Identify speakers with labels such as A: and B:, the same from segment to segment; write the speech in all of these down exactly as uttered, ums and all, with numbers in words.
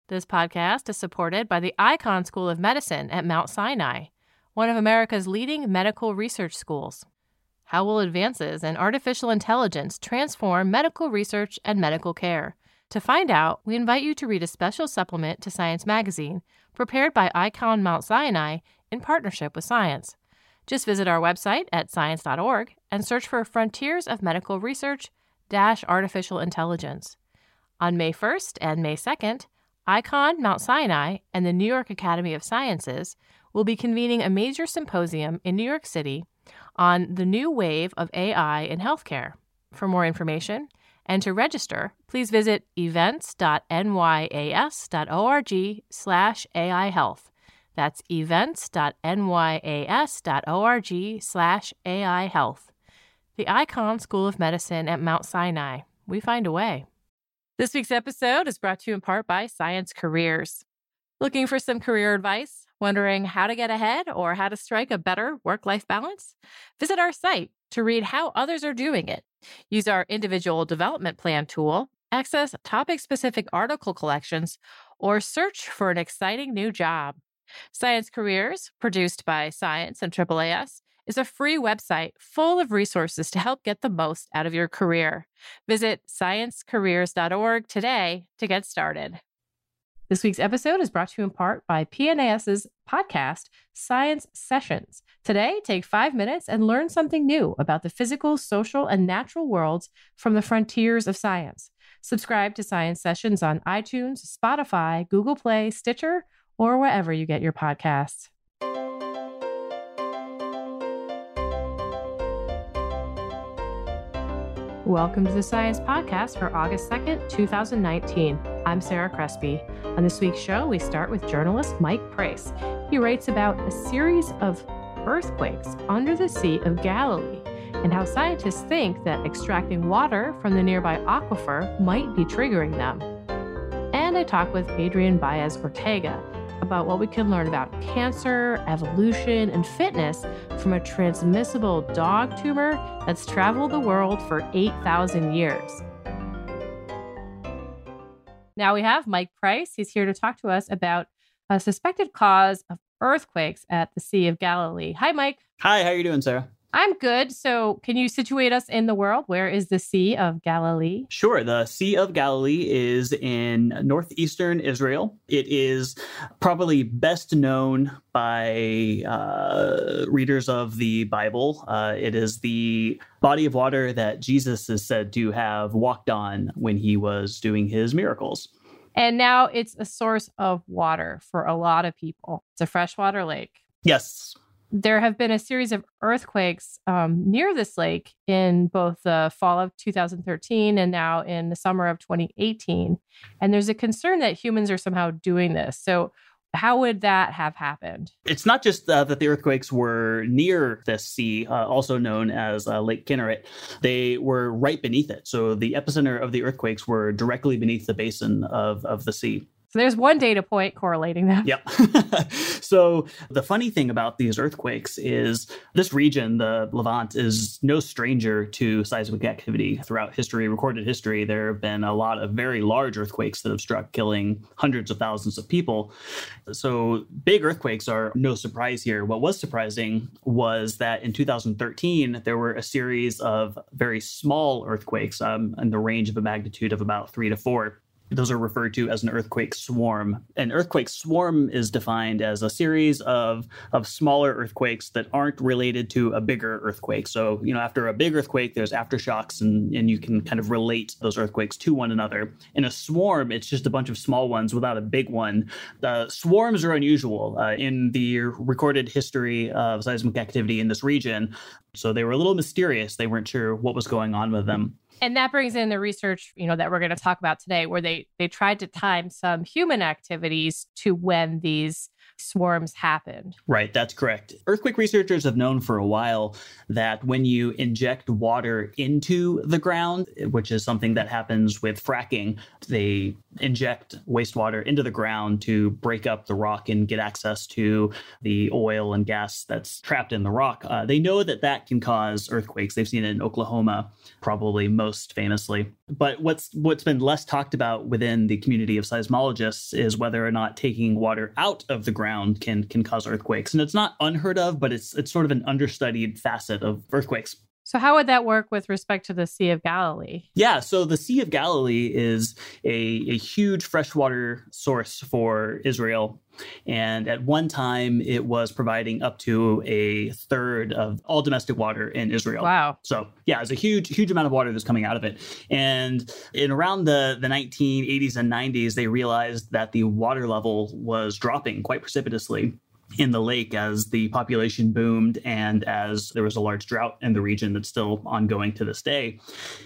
A: This podcast is supported by the Icahn School of Medicine at Mount Sinai, one of America's leading medical research schools. How will advances in artificial intelligence transform medical research and medical care? To find out, we invite you to read a special supplement to Science Magazine, prepared by Icahn Mount Sinai in partnership with Science. Just visit our website at science dot org and search for Frontiers of Medical Research dash Artificial Intelligence. On May first and May second, Icahn Mount Sinai and the New York Academy of Sciences will be convening a major symposium in New York City on the new wave of A I in healthcare. For more information and to register, please visit events dot n y a s dot org slash A I health. That's events dot n y a s dot org slash A I health. The Icahn School of Medicine at Mount Sinai. We find a way. This week's episode is brought to you in part by Science Careers. Looking for some career advice? Wondering how to get ahead or how to strike a better work-life balance? Visit our site to read how others are doing it. Use our individual development plan tool, access topic-specific article collections, or search for an exciting new job. Science Careers, produced by Science and triple A S, is a free website full of resources to help get the most out of your career. Visit science careers dot org today to get started. This week's episode is brought to you in part by PNAS's podcast, Science Sessions. Today, take five minutes and learn something new about the physical, social, and natural worlds from the frontiers of science. Subscribe to Science Sessions on iTunes, Spotify, Google Play, Stitcher, or wherever you get your podcasts. Welcome to the Science Podcast for August second, twenty nineteen. I'm Sarah Crespi. On this week's show, we start with journalist Mike Price. He writes about a series of earthquakes under the Sea of Galilee and how scientists think that extracting water from the nearby aquifer might be triggering them. And I talk with Adrian Baez Ortega about what we can learn about cancer, evolution, and fitness from a transmissible dog tumor that's traveled the world for eight thousand years. Now we have Mike Price. He's here to talk to us about a suspected cause of earthquakes at the Sea of Galilee. Hi, Mike.
B: Hi, how are you doing, Sarah?
A: I'm good. So can you situate us in the world? Where is the Sea of Galilee?
B: Sure. The Sea of Galilee is in northeastern Israel. It is probably best known by uh, readers of the Bible. Uh, it is the body of water that Jesus is said to have walked on when he was doing his miracles.
A: And now it's a source of water for a lot of people. It's a freshwater lake.
B: Yes.
A: There have been a series of earthquakes um, near this lake in both the fall of two thousand thirteen and now in the summer of twenty eighteen. And there's a concern that humans are somehow doing this. So how would that have happened?
B: It's not just uh, that the earthquakes were near this sea, uh, also known as uh, Lake Kinneret. They were right beneath it. So the epicenter of the earthquakes were directly beneath the basin of, of the sea.
A: So there's one data point correlating them.
B: Yep. So the funny thing about these earthquakes is this region, the Levant, is no stranger to seismic activity. Throughout history, recorded history, there have been a lot of very large earthquakes that have struck, killing hundreds of thousands of people. So big earthquakes are no surprise here. What was surprising was that in two thousand thirteen, there were a series of very small earthquakes um, in the range of a magnitude of about three to four. Those are referred to as an earthquake swarm. An earthquake swarm is defined as a series of, of smaller earthquakes that aren't related to a bigger earthquake. So, you know, after a big earthquake, there's aftershocks, and, and you can kind of relate those earthquakes to one another. In a swarm, it's just a bunch of small ones without a big one. The swarms are unusual uh, in the recorded history of seismic activity in this region. So they were a little mysterious. They weren't sure what was going on with them.
A: And that brings in the research, you know, that we're going to talk about today, where they they tried to time some human activities to when these swarms happened.
B: Right, that's correct. Earthquake researchers have known for a while that when you inject water into the ground, which is something that happens with fracking, they inject wastewater into the ground to break up the rock and get access to the oil and gas that's trapped in the rock. Uh, they know that that can cause earthquakes. They've seen it in Oklahoma, probably most most famously. But what's what's been less talked about within the community of seismologists is whether or not taking water out of the ground can can cause earthquakes. And it's not unheard of, but it's it's sort of an understudied facet of earthquakes.
A: So how would that work with respect to the Sea of Galilee?
B: Yeah, so the Sea of Galilee is a, a huge freshwater source for Israel. And at one time, it was providing up to a third of all domestic water in Israel.
A: Wow.
B: So yeah, it's a huge, huge amount of water that's coming out of it. And in around the, the nineteen eighties and nineties, they realized that the water level was dropping quite precipitously in the lake as the population boomed and as there was a large drought in the region that's still ongoing to this day.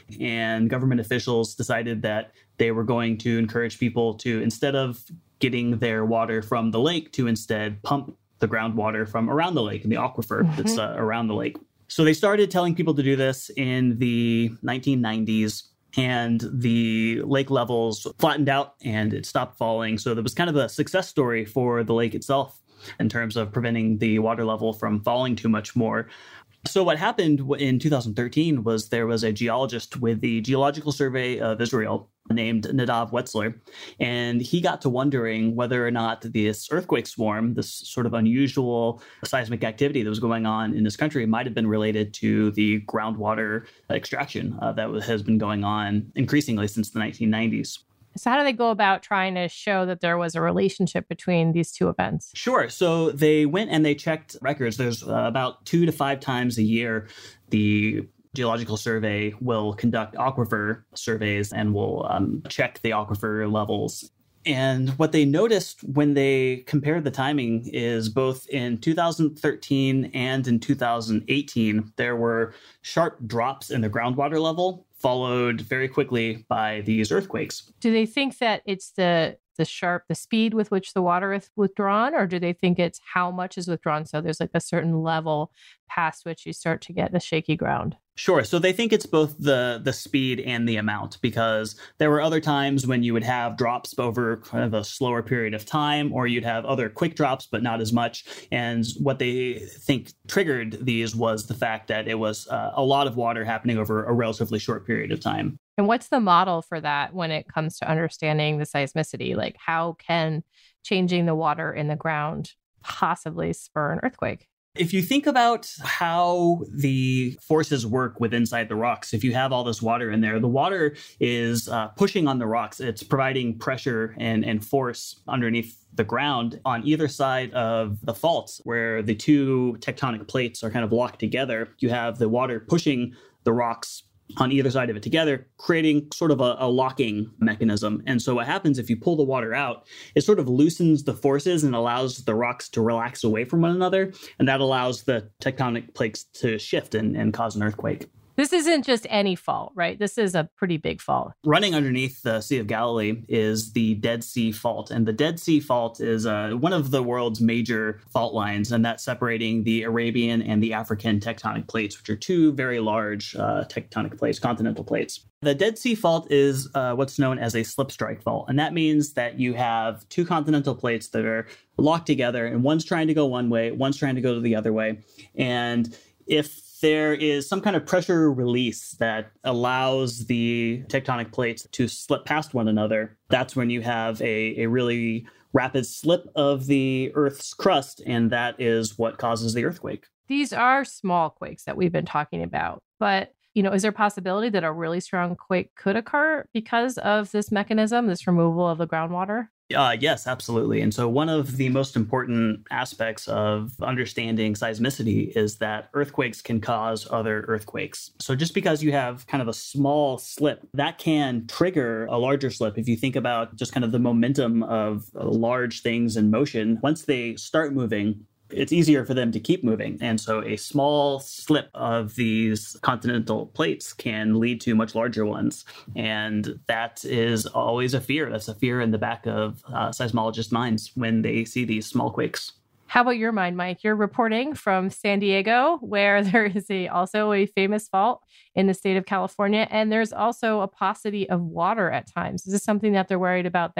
B: And government officials decided that they were going to encourage people to, instead of getting their water from the lake, to instead pump the groundwater from around the lake and the aquifer mm-hmm. that's uh, around the lake. So they started telling people to do this in the nineteen nineties. And the lake levels flattened out and it stopped falling. So there was kind of a success story for the lake itself in terms of preventing the water level from falling too much more. So what happened in two thousand thirteen was there was a geologist with the Geological Survey of Israel named Nadav Wetzler, and he got to wondering whether or not this earthquake swarm, this sort of unusual seismic activity that was going on in this country, might have been related to the groundwater extraction uh, that has been going on increasingly since the nineteen nineties.
A: So how do they go about trying to show that there was a relationship between these two events?
B: Sure. So they went and they checked records. There's uh, about two to five times a year, the Geological Survey will conduct aquifer surveys and will um, check the aquifer levels. And what they noticed when they compared the timing is both in two thousand thirteen and in two thousand eighteen, there were sharp drops in the groundwater level, followed very quickly by these earthquakes.
A: Do they think that it's the the sharp, the speed with which the water is withdrawn, or do they think it's how much is withdrawn? So there's like a certain level past which you start to get the shaky ground.
B: Sure. So they think it's both the the speed and the amount, because there were other times when you would have drops over kind of a slower period of time, or you'd have other quick drops, but not as much. And what they think triggered these was the fact that it was uh, a lot of water happening over a relatively short period of time.
A: And what's the model for that when it comes to understanding the seismicity? Like, how can changing the water in the ground possibly spur an earthquake?
B: If you think about how the forces work with inside the rocks, if you have all this water in there, the water is uh, pushing on the rocks. It's providing pressure and, and force underneath the ground on either side of the faults where the two tectonic plates are kind of locked together. You have the water pushing the rocks on either side of it together, creating sort of a, a locking mechanism. And so what happens if you pull the water out, it sort of loosens the forces and allows the rocks to relax away from one another. And that allows the tectonic plates to shift and, and cause an earthquake.
A: This isn't just any fault, right? This is a pretty big fault.
B: Running underneath the Sea of Galilee is the Dead Sea Fault. And the Dead Sea Fault is uh, one of the world's major fault lines, and that's separating the Arabian and the African tectonic plates, which are two very large uh, tectonic plates, continental plates. The Dead Sea Fault is uh, what's known as a slip strike fault. And that means that you have two continental plates that are locked together, and one's trying to go one way, one's trying to go the other way. And if there is some kind of pressure release that allows the tectonic plates to slip past one another, that's when you have a, a really rapid slip of the Earth's crust, and that is what causes the earthquake.
A: These are small quakes that we've been talking about, but you know, is there a possibility that a really strong quake could occur because of this mechanism, this removal of the groundwater?
B: Uh, yes, absolutely. And so one of the most important aspects of understanding seismicity is that earthquakes can cause other earthquakes. So just because you have kind of a small slip, that can trigger a larger slip. If you think about just kind of the momentum of large things in motion, once they start moving, it's easier for them to keep moving. And so a small slip of these continental plates can lead to much larger ones. And that is always a fear. That's a fear in the back of uh, seismologists' minds when they see these small quakes.
A: How about your mind, Mike? You're reporting from San Diego, where there is a also a famous fault in the state of California. And there's also a paucity of water at times. Is this something that they're worried about there?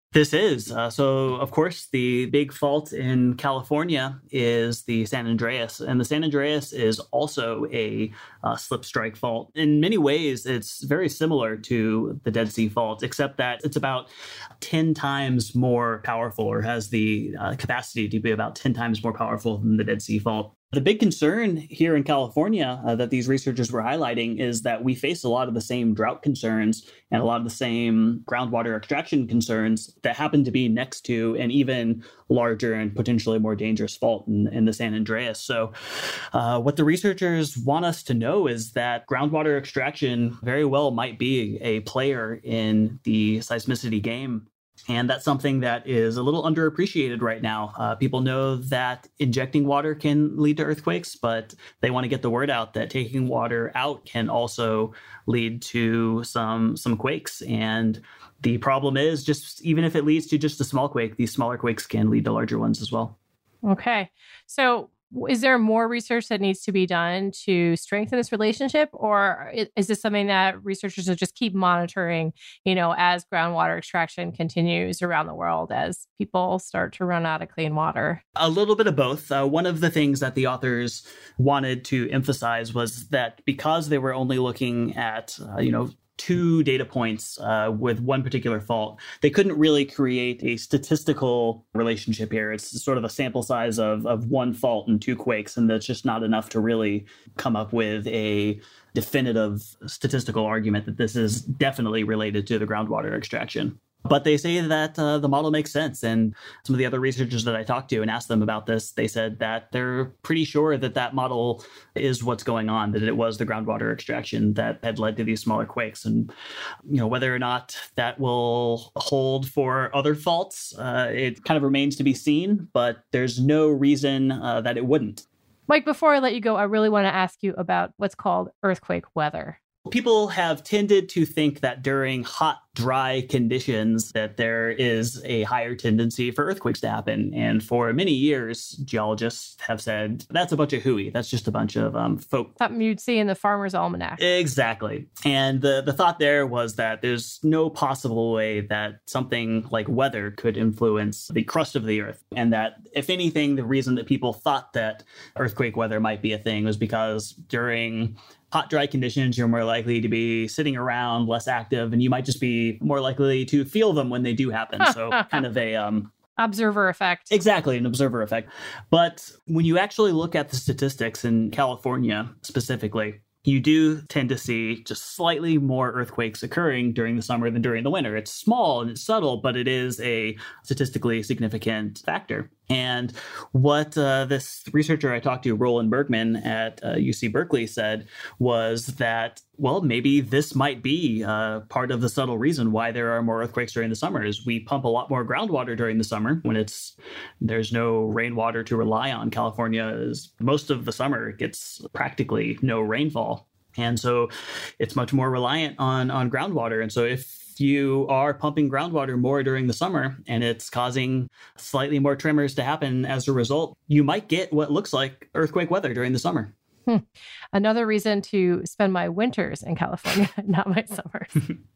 B: This is. Uh, so, of course, the big fault in California is the San Andreas. And the San Andreas is also a uh, slip strike fault. In many ways, it's very similar to the Dead Sea Fault, except that it's about ten times more powerful, or has the uh, capacity to be about ten times more powerful than the Dead Sea Fault. The big concern here in California uh, that these researchers were highlighting is that we face a lot of the same drought concerns and a lot of the same groundwater extraction concerns that happen to be next to an even larger and potentially more dangerous fault in, in the San Andreas. So uh, what the researchers want us to know is that groundwater extraction very well might be a player in the seismicity game. And that's something that is a little underappreciated right now. Uh, people know that injecting water can lead to earthquakes, but they want to get the word out that taking water out can also lead to some some quakes. And the problem is, just even if it leads to just a small quake, these smaller quakes can lead to larger ones as well.
A: Okay. So is there more research that needs to be done to strengthen this relationship? Or is this something that researchers will just keep monitoring, you know, as groundwater extraction continues around the world, as people start to run out of clean water?
B: A little bit of both. Uh, one of the things that the authors wanted to emphasize was that because they were only looking at, uh, you know, two data points uh, with one particular fault, they couldn't really create a statistical relationship here. It's sort of a sample size of, of one fault and two quakes, and that's just not enough to really come up with a definitive statistical argument that this is definitely related to the groundwater extraction. But they say that uh, the model makes sense. And some of the other researchers that I talked to and asked them about this, they said that they're pretty sure that that model is what's going on, that it was the groundwater extraction that had led to these smaller quakes. And, you know, whether or not that will hold for other faults, uh, it kind of remains to be seen, but there's no reason uh, that it wouldn't.
A: Mike, before I let you go, I really want to ask you about what's called earthquake weather.
B: People have tended to think that during hot, dry conditions that there is a higher tendency for earthquakes to happen. And for many years, geologists have said, that's a bunch of hooey. That's just a bunch of um, folk.
A: Something you'd see in the Farmer's Almanac.
B: Exactly. And the, the thought there was that there's no possible way that something like weather could influence the crust of the earth. And that, if anything, the reason that people thought that earthquake weather might be a thing was because during hot, dry conditions, you're more likely to be sitting around, less active, and you might just be more likely to feel them when they do happen. So kind of a... um,
A: observer effect.
B: Exactly, an observer effect. But when you actually look at the statistics in California specifically, you do tend to see just slightly more earthquakes occurring during the summer than during the winter. It's small and it's subtle, but it is a statistically significant factor. And what uh, this researcher I talked to, Roland Bergman at uh, U C Berkeley, said was that, well, maybe this might be uh, part of the subtle reason why there are more earthquakes during the summer is we pump a lot more groundwater during the summer when it's there's no rainwater to rely on. California is most of the summer gets practically no rainfall. And so it's much more reliant on, on groundwater. And so if you are pumping groundwater more during the summer and it's causing slightly more tremors to happen as a result, you might get what looks like earthquake weather during the summer.
A: Hmm. Another reason to spend my winters in California, not my summers.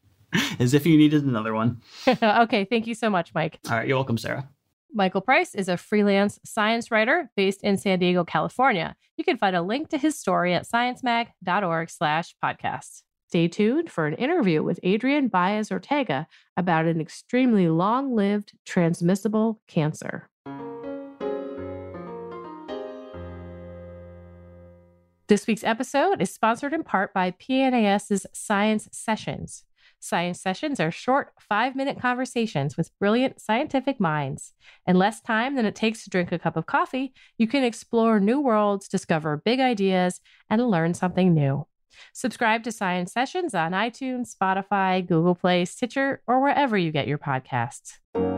B: As if you needed another one.
A: Okay, thank you so much, Mike.
B: All right, you're welcome, Sarah.
A: Michael Price is a freelance science writer based in San Diego, California. You can find a link to his story at sciencemag.org slash podcast. Stay tuned for an interview with Adrian Baez Ortega about an extremely long-lived transmissible cancer. This week's episode is sponsored in part by PNAS's Science Sessions. Science Sessions are short, five-minute conversations with brilliant scientific minds. In less time than it takes to drink a cup of coffee, you can explore new worlds, discover big ideas, and learn something new. Subscribe to Science Sessions on iTunes, Spotify, Google Play, Stitcher, or wherever you get your podcasts.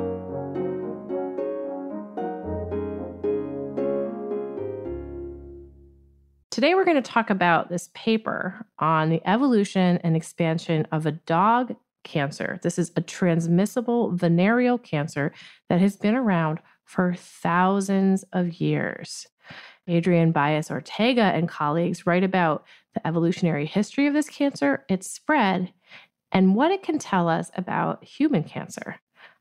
A: Today, we're going to talk about this paper on the evolution and expansion of a dog cancer. This is a transmissible venereal cancer that has been around for thousands of years. Adrian Baez Ortega and colleagues write about the evolutionary history of this cancer, its spread, and what it can tell us about human cancer.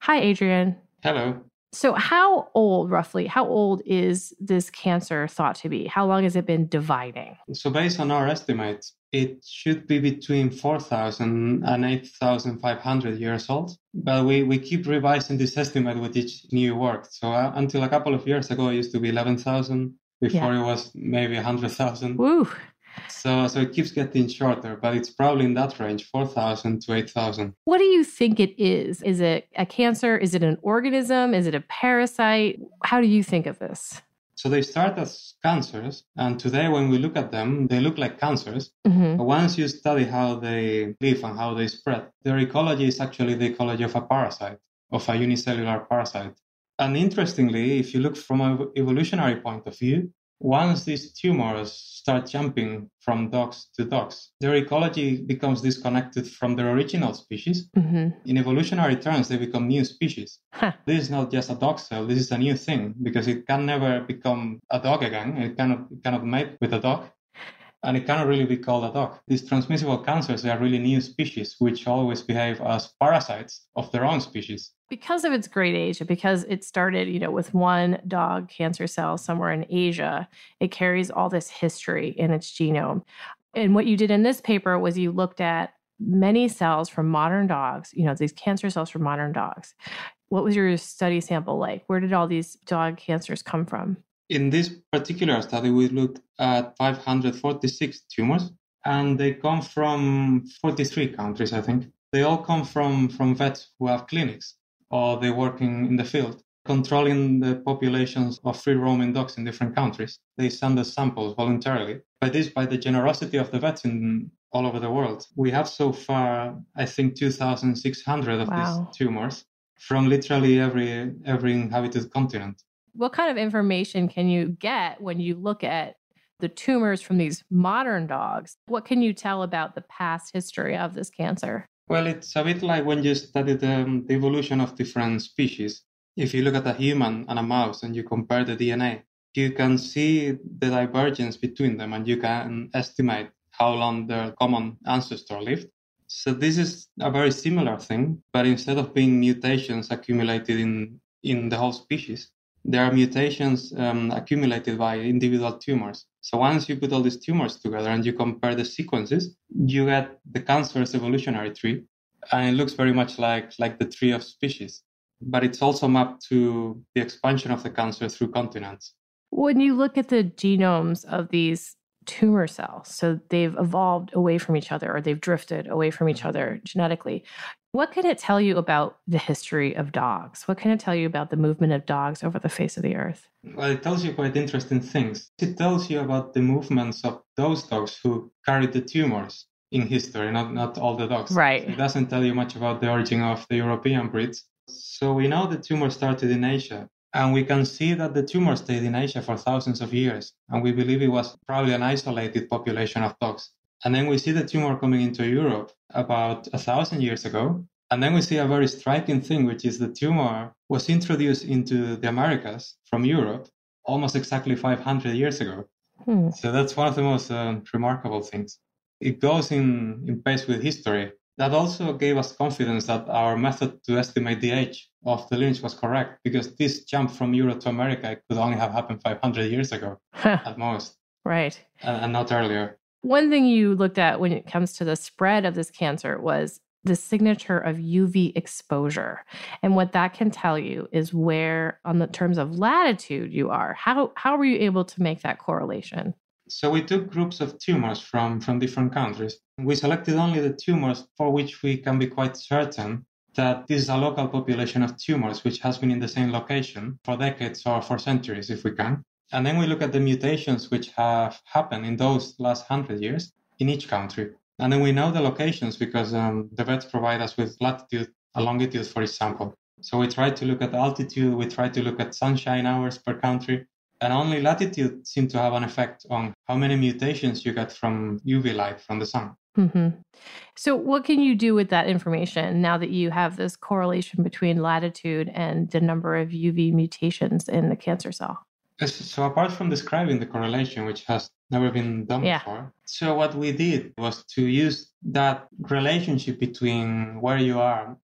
A: Hi, Adrian.
C: Hello.
A: So how old, roughly, how old is this cancer thought to be? How long has it been dividing?
C: So based on our estimates, it should be between four thousand and eight thousand five hundred years old. But we, we keep revising this estimate with each new work. So uh, until a couple of years ago, it used to be eleven thousand. Before yeah. It was maybe one hundred thousand.
A: Woo!
C: So, so it keeps getting shorter, but it's probably in that range, four thousand to eight thousand.
A: What do you think it is? Is it a cancer? Is it an organism? Is it a parasite? How do you think of this?
C: So they start as cancers, and today when we look at them, they look like cancers.
A: Mm-hmm.
C: But once you study how they live and how they spread, their ecology is actually the ecology of a parasite, of a unicellular parasite. And interestingly, if you look from an evolutionary point of view, once these tumors start jumping from dogs to dogs, their ecology becomes disconnected from their original species.
A: Mm-hmm.
C: In evolutionary terms, they become new species.
A: Huh.
C: This is not just a dog cell, this is a new thing, because it can never become a dog again. It cannot, it cannot mate with a dog, and it cannot really be called a dog. These transmissible cancers are really new species, which always behave as parasites of their own species.
A: Because of its great age, because it started, you know, with one dog cancer cell somewhere in Asia, it carries all this history in its genome. And what you did in this paper was you looked at many cells from modern dogs, you know, these cancer cells from modern dogs. What was your study sample like? Where did all these dog cancers come from?
C: In this particular study, we looked at five hundred forty-six tumors, and they come from forty-three countries, I think. They all come from, from vets who have clinics, or they're working in the field, controlling the populations of free-roaming dogs in different countries. They send us samples voluntarily. By this, by the generosity of the vets in all over the world, we have so far, I think, two thousand six hundred of
A: wow.
C: these tumors from literally every every inhabited continent.
A: What kind of information can you get when you look at the tumors from these modern dogs? What can you tell about the past history of this cancer?
C: Well, it's a bit like when you study the, the evolution of different species. If you look at a human and a mouse and you compare the D N A, you can see the divergence between them and you can estimate how long their common ancestor lived. So this is a very similar thing, but instead of being mutations accumulated in, in the whole species, there are mutations um, accumulated by individual tumors. So once you put all these tumors together and you compare the sequences, you get the cancer's evolutionary tree. And it looks very much like, like the tree of species. But it's also mapped to the expansion of the cancer through continents.
A: When you look at the genomes of these tumor cells, so they've evolved away from each other or they've drifted away from each other genetically, what can it tell you about the history of dogs? What can it tell you about the movement of dogs over the face of the earth?
C: Well, it tells you quite interesting things. It tells you about the movements of those dogs who carried the tumors in history, not, not all the dogs.
A: Right.
C: It doesn't tell you much about the origin of the European breeds. So we know the tumor started in Asia, and we can see that the tumor stayed in Asia for thousands of years. And we believe it was probably an isolated population of dogs. And then we see the tumor coming into Europe about a thousand years ago. And then we see a very striking thing, which is the tumor was introduced into the Americas from Europe almost exactly five hundred years ago.
A: Hmm.
C: So that's one of the most uh, remarkable things. It goes in, in pace with history. That also gave us confidence that our method to estimate the age of the lineage was correct, because this jump from Europe to America could only have happened five hundred years ago at most.
A: Right.
C: And, and not earlier.
A: One thing you looked at when it comes to the spread of this cancer was the signature of U V exposure. And what that can tell you is where, on the terms of latitude you are. How, how were you able to make that correlation?
C: So we took groups of tumors from, from different countries. We selected only the tumors for which we can be quite certain that this is a local population of tumors which has been in the same location for decades or for centuries, if we can. And then we look at the mutations which have happened in those last hundred years in each country. And then we know the locations because um, the vets provide us with latitude and longitude for each sample. So we try to look at altitude, we try to look at sunshine hours per country. And only latitude seemed to have an effect on how many mutations you get from U V light from the sun.
A: Mm-hmm. So what can you do with that information now that you have this correlation between latitude and the number of U V mutations in the cancer cell?
C: So apart from describing the correlation, which has never been done
A: yeah.
C: before, so what we did was to use that relationship between where you are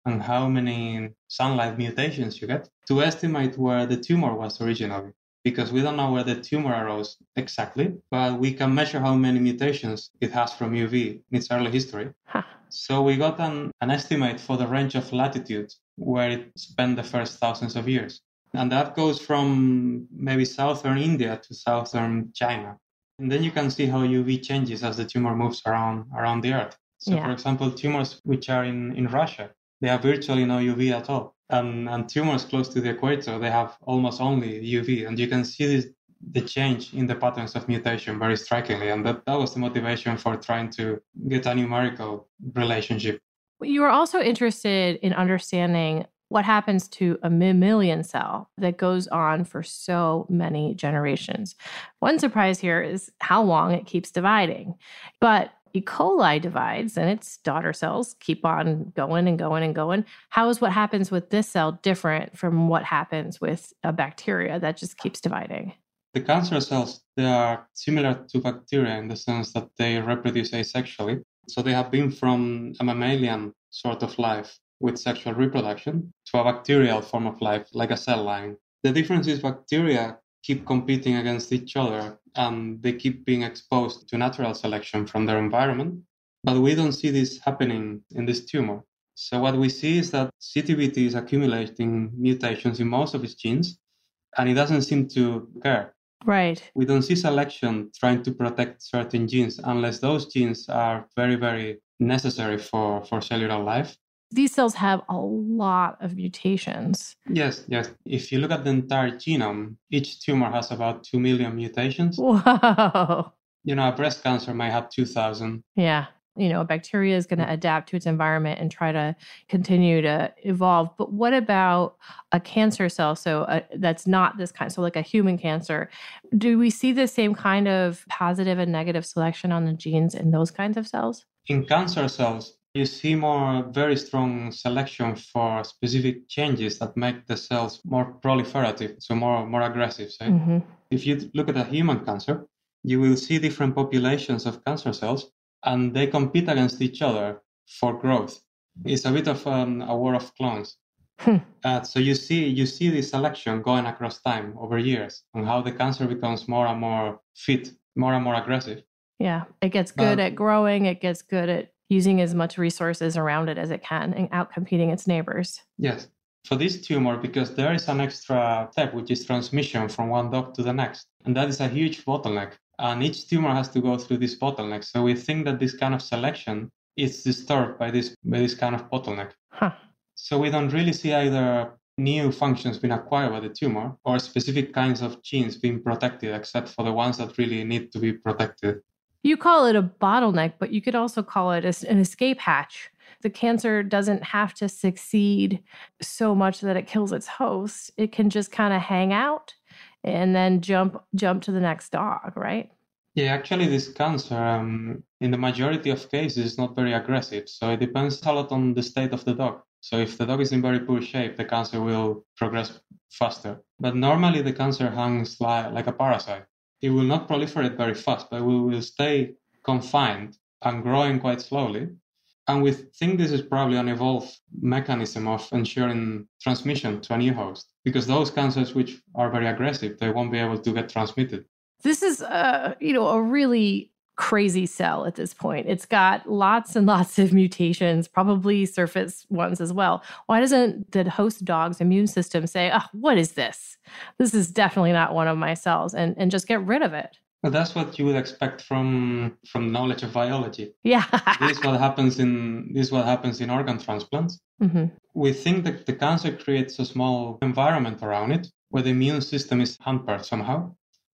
C: and how many sunlight mutations you get to estimate where the tumor was originally. Because we don't know where the tumor arose exactly, but we can measure how many mutations it has from U V in its early history.
A: Huh.
C: So we got an, an estimate for the range of latitude where it spent the first thousands of years. And that goes from maybe southern India to southern China. And then you can see how U V changes as the tumor moves around around the Earth. So,
A: Yeah.
C: for example, tumors which are in, in Russia, they have virtually no U V at all. And, and tumors close to the equator, they have almost only U V. And you can see this, the change in the patterns of mutation very strikingly. And that, that was the motivation for trying to get a numerical relationship.
A: You were also interested in understanding what happens to a mammalian cell that goes on for so many generations. One surprise here is how long it keeps dividing. But E. coli divides and its daughter cells keep on going and going and going. How is what happens with this cell different from what happens with a bacteria that just keeps dividing?
C: The cancer cells, they are similar to bacteria in the sense that they reproduce asexually. So they have been from a mammalian sort of life with sexual reproduction to a bacterial form of life, like a cell line. The difference is bacteria keep competing against each other and they keep being exposed to natural selection from their environment. But we don't see this happening in this tumor. So what we see is that C T B T is accumulating mutations in most of its genes, and it doesn't seem to care.
A: Right.
C: We don't see selection trying to protect certain genes unless those genes are very, very necessary for, for cellular life.
A: These cells have a lot of mutations.
C: Yes, yes. If you look at the entire genome, each tumor has about two million mutations.
A: Whoa.
C: You know, a breast cancer may have two thousand.
A: Yeah. You know, a bacteria is going to adapt to its environment and try to continue to evolve. But what about a cancer cell? So uh, that's not this kind, so like a human cancer. Do we see the same kind of positive and negative selection on the genes in those kinds of cells?
C: In cancer cells, you see more very strong selection for specific changes that make the cells more proliferative, so more, more aggressive. Say.
A: Mm-hmm.
C: If you look at a human cancer, you will see different populations of cancer cells, and they compete against each other for growth. It's a bit of um, a war of clones.
A: Hmm.
C: Uh, so you see, you see this selection going across time over years, and how the cancer becomes more and more fit, more and more aggressive.
A: Yeah, it gets good
C: Um,
A: at growing. It gets good at using as much resources around it as it can and outcompeting its neighbors.
C: Yes. For this tumor, because there is an extra step, which is transmission from one dog to the next. And that is a huge bottleneck. And each tumor has to go through this bottleneck. So we think that this kind of selection is disturbed by this, by this kind of bottleneck.
A: Huh.
C: So we don't really see either new functions being acquired by the tumor or specific kinds of genes being protected, except for the ones that really need to be protected.
A: You call it a bottleneck, but you could also call it a, an escape hatch. The cancer doesn't have to succeed so much that it kills its host. It can just kind of hang out and then jump jump to the next dog, right?
C: Yeah, actually, this cancer, um, in the majority of cases, is not very aggressive. So it depends a lot on the state of the dog. So if the dog is in very poor shape, the cancer will progress faster. But normally, the cancer hangs like, like a parasite. It will not proliferate very fast, but we will stay confined and growing quite slowly. And we think this is probably an evolved mechanism of ensuring transmission to a new host, because those cancers which are very aggressive, they won't be able to get transmitted.
A: This is, uh, you know, a really crazy cell at this point. It's got lots and lots of mutations, probably surface ones as well. Why doesn't the host dog's immune system say, oh, what is this? This is definitely not one of my cells, and, and just get rid of it?
C: But that's what you would expect from from knowledge of biology.
A: Yeah.
C: This is what happens in this is what happens in organ transplants.
A: Mm-hmm.
C: We think that the cancer creates a small environment around it where the immune system is hampered somehow.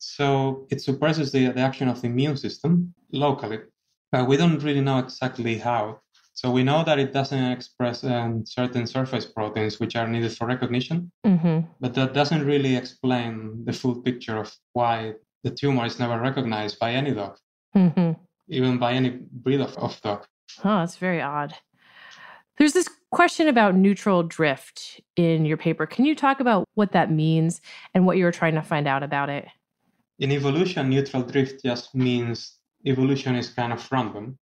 C: So it suppresses the, the action of the immune system locally. But we don't really know exactly how. So we know that it doesn't express um, certain surface proteins which are needed for recognition.
A: Mm-hmm.
C: But that doesn't really explain the full picture of why the tumor is never recognized by any dog,
A: Mm-hmm.
C: even by any breed of, of dog.
A: Oh, that's very odd. There's this question about neutral drift in your paper. Can you talk about what that means and what you were trying to find out about it?
C: In evolution, neutral drift just means evolution is kind of random.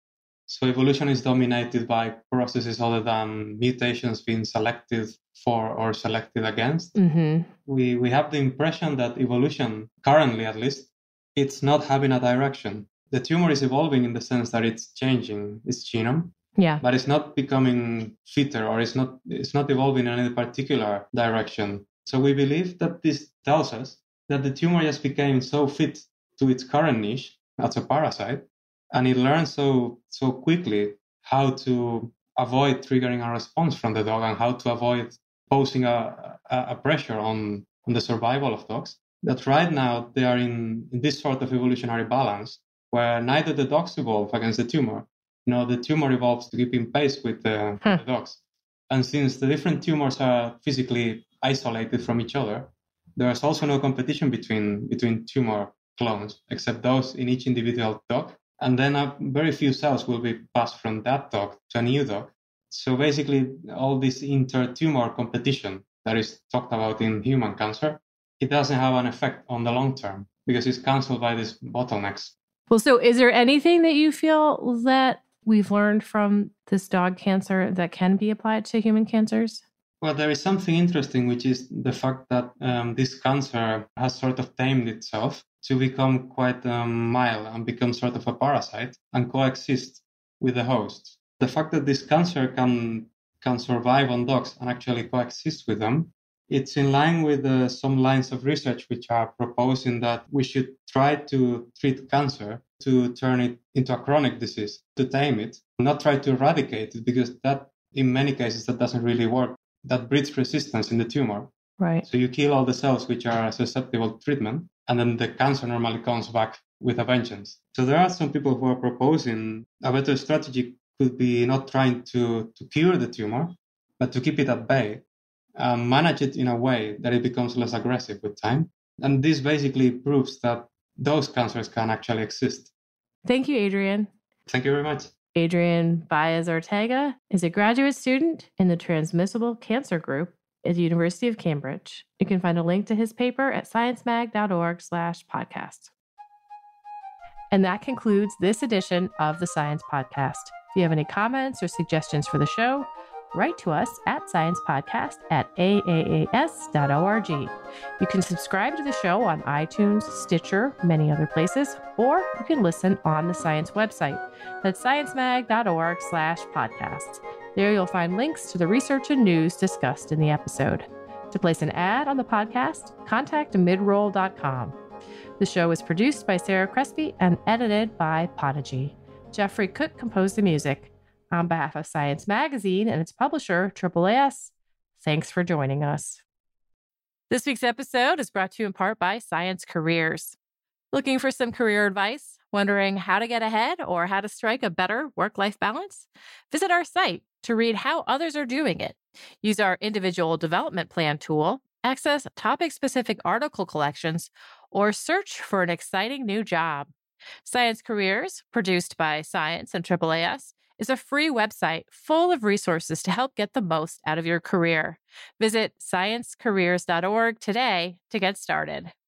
C: So evolution is dominated by processes other than mutations being selected for or selected against.
A: Mm-hmm.
C: We, we have the impression that evolution, currently at least, it's not having a direction. The tumor is evolving in the sense that it's changing its genome,
A: Yeah.
C: but it's not becoming fitter or it's not, it's not evolving in any particular direction. So we believe that this tells us that the tumor just became so fit to its current niche as a parasite, and it learned so so quickly how to avoid triggering a response from the dog and how to avoid posing a, a, a pressure on, on the survival of dogs, that right now they are in, in this sort of evolutionary balance where neither the dogs evolve against the tumor, you know, the tumor evolves to keep in pace with the,
A: huh.
C: the dogs. And since the different tumors are physically isolated from each other, there's also no competition between, between tumor clones, except those in each individual dog. And then uh, very few cells will be passed from that dog to a new dog. So basically, all this inter-tumor competition that is talked about in human cancer, it doesn't have an effect on the long term because it's cancelled by these bottlenecks.
A: Well, so is there anything that you feel that we've learned from this dog cancer that can be applied to human cancers?
C: Well, there is something interesting, which is the fact that um, this cancer has sort of tamed itself to become quite um, mild and become sort of a parasite and coexist with the host. The fact that this cancer can can survive on dogs and actually coexist with them, it's in line with uh, some lines of research which are proposing that we should try to treat cancer to turn it into a chronic disease, to tame it, not try to eradicate it, because that, in many cases, that doesn't really work. That breeds resistance in the tumor.
A: Right.
C: So you kill all the cells which are susceptible to treatment, and then the cancer normally comes back with a vengeance. So there are some people who are proposing a better strategy could be not trying to, to cure the tumor, but to keep it at bay, um, manage it in a way that it becomes less aggressive with time. And this basically proves that those cancers can actually exist.
A: Thank you, Adrian.
C: Thank you very much.
A: Adrian Baez-Ortega is a graduate student in the Transmissible Cancer Group at the University of Cambridge. You can find a link to his paper at sciencemag.org slash podcast. And that concludes this edition of the Science Podcast. If you have any comments or suggestions for the show, write to us at sciencepodcast at a a a s dot org. You can subscribe to the show on iTunes, Stitcher, many other places, or you can listen on the Science website. That's sciencemag.org slash podcasts. There you'll find links to the research and news discussed in the episode. To place an ad on the podcast, contact midroll dot com. The show is produced by Sarah Crespi and edited by Podigy. Jeffrey Cook composed the music. On behalf of Science Magazine and its publisher, Triple S, thanks for joining us. This week's episode is brought to you in part by Science Careers. Looking for some career advice? Wondering how to get ahead or how to strike a better work-life balance? Visit our site to read how others are doing it. Use our individual development plan tool, access topic-specific article collections, or search for an exciting new job. Science Careers, produced by Science and Triple S, is a free website full of resources to help get the most out of your career. Visit science careers dot org today to get started.